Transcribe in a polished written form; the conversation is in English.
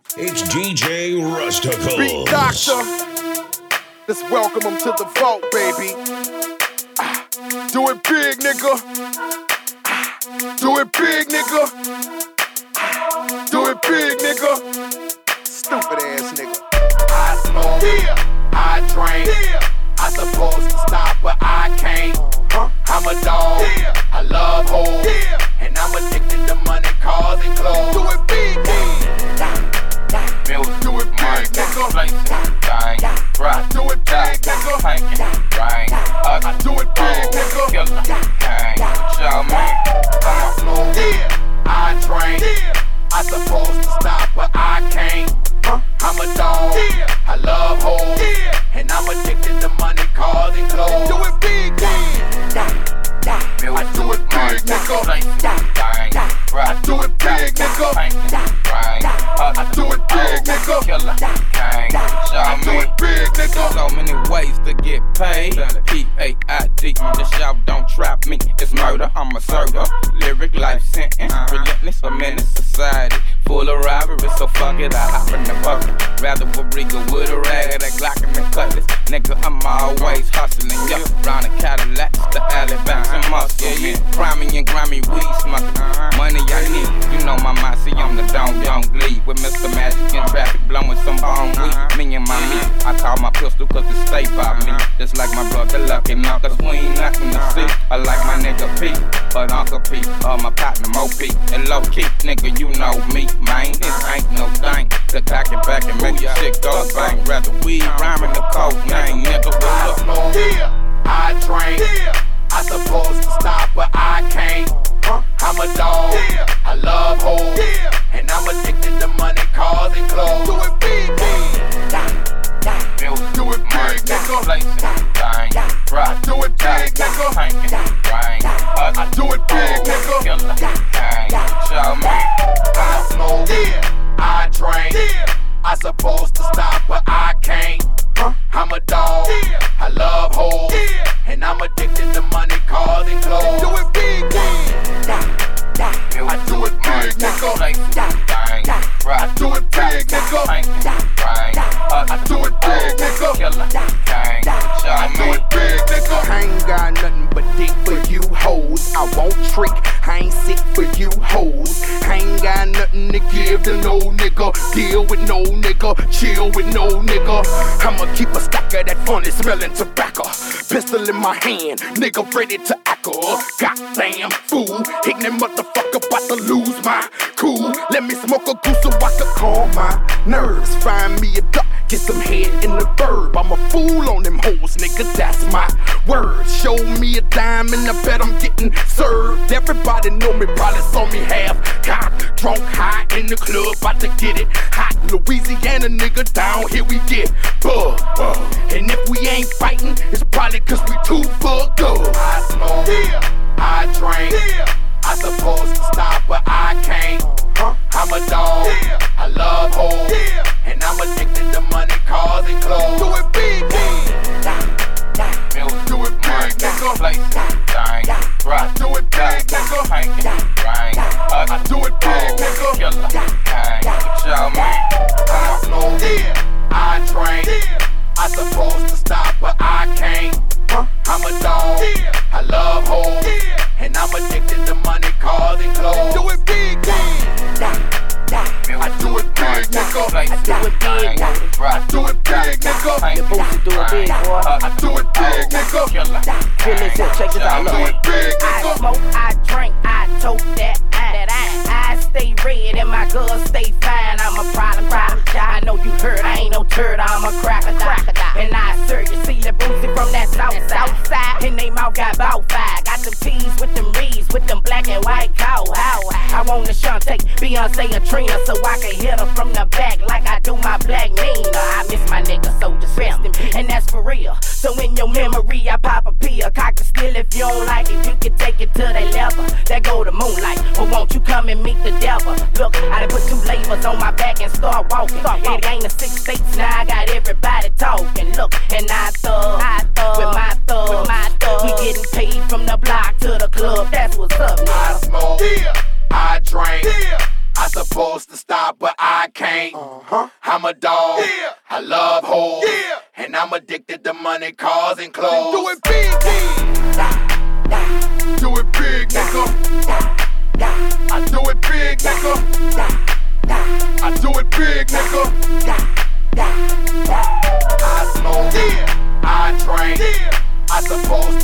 It's DJ Rusticles. Beat Doctor. Let's welcome him to the vault, baby. Do it big, nigga. Do it big, nigga. Do it big, nigga. Stupid ass nigga. I smoke, I drink, I supposed to stop, but I can't. I'm a dog, I love hoes, and I'm addicted to money, cars, and clothes. Do it big, Music, do it big, money, nigga. places, thing, rock, Do it big, nigga. pinkin', rain, I do it big, nigga. killer, gang, show me. I'm a smoke, I drink, I supposed to stop, but I can't. I'm a dog, I love hoes, and I'm addicted to money, cars, and clothes. Do it big, Music, I do it big, nigga. places, thing, rock, I do it big, nigga. pinkin', rain, I do it big, nigga. killer, gang, show I do me. it big, nigga. So many ways to get paid. P-A-I-D. This y'all don't trap me. It's murder. I'm a server. Lyric life sentence. Relentless, a menace society. Full of robbery, so fuck it. I hop in the bucket. Rather a Riga with a rag, that Glock and the cutlass. Nigga, I'm always hustling. Yeah, round the Cadillacs, the alley banks and muscle. Yeah, Grimy and grimy weed smoking. Money I need. You know my mind. See, I'm the don't bleed. With Mr. Magic in traffic, blowing some bone weed. Me and my meat. I call my pistol cause it stay by me. Just like my brother Lucky now, cause we ain't nothing to see. I like my nigga P, but Uncle P, my partner Mo P. And low key, nigga, you know me, man. This ain't no thing to cock it back and make your shit go bang. Rather weed, rhyming the code name, nigga, what's I up? smoke, I drink, I supposed to stop, but I can't. I'm a dog, I love hoes, and I'm addicted to money, cars, and clothes. Do it big, Music, do it money, big, nigga. places, thing, rock, Do it big, nigga. pinkin', rain, I do it big, nigga. killer, gang, show me. I smoke, I drink, I supposed to stop, but I can't. I'm a dog, I love hoes, and I'm addicted to money, cars, and clothes. Do it big, I do it big, nigga. places, thing, rock, do it big, nigga. pinkin', rain, I do it big, nigga. killer, gang, show Do me. it big, nigga. I ain't got nothing but dick for you hoes. I won't trick, I ain't sick for you hoes. I ain't got nothing to give to no nigga. Deal with no nigga, chill with no nigga. I'ma keep a stack of that funny smelling tobacco. Pistol in my hand, nigga ready to ackle. Goddamn fool, ignorant motherfucker about to lose my cool. Let me smoke a goose so I can calm my nerves. Find me a duck, get some head in the verb. I'm a fool on them hoes, nigga, that's my word. Show me a dime and I bet I'm getting served. Everybody know me, probably saw me half cock, drunk, high in the club, about to get it hot. Louisiana nigga, down here we get bugged. And if we ain't fighting, it's probably cause we too fucked up. I smoke, I drink, I supposed to stop, but I can't. I'm a dog, I love hoes, and I'm addicted to money, cars, and clothes. Do it big, Music, do it money, big, nigga. places, thing, rock, Do it big, nigga. pinkin', rain, I do it big, nigga. killer, gang, show me. I smoke, I drink, I supposed to stop, but I can't. I'm a dog, I love hoes, and I'm addicted to money, cars, and clothes. Do it big, I do it big, nigga. I do it big, rock, Do it big, nigga. Your booty do it big, boy. I do it big, nigga. killer, Feel this here, check this out, Do look. it big, I nigga. smoke, I drink, I tote that I stay red and my girls stay fine. I'm a problem child. I know you heard, I ain't no turd, I'm a cracker. And I serve you, see the boozy from that south side. And they mouth got bout five. Got them T's with them reeds, with them black and white cow. I want to Shantae, Beyonce or Trina, so I can hit her from the back like I do my black Nina. I miss my nigga, so just rest him, and that's for real. So in your memory, I pop a pill, cock the skill if you don't like it. You can take it to that level, that go to moonlight. Or won't you come and meet the devil? Look, I done put 2 labels on my back and start walking. It ain't a 6 states, now I got everybody talking. Look, and I thug with my thugs. We getting paid from the block to the club. That's what's up, I nigga. smoke, I drink, I supposed to stop, but I can't. I'm a dog. Yeah. I love hoes. Yeah. And I'm addicted to money, cars, and clothes. Do it big, do it big, nigga. I do it big, nigga. I do it big, nigga. I smoke. Yeah. I drink. Yeah. I supposed